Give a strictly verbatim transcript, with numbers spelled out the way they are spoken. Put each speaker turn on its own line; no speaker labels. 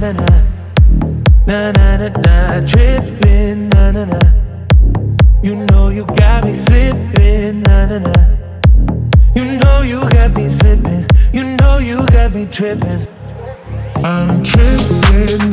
na na, na na na na, tripping, na na na. You know you got me slipping, na na na. You know you got me slipping, you know you got me tripping. I'm tripping.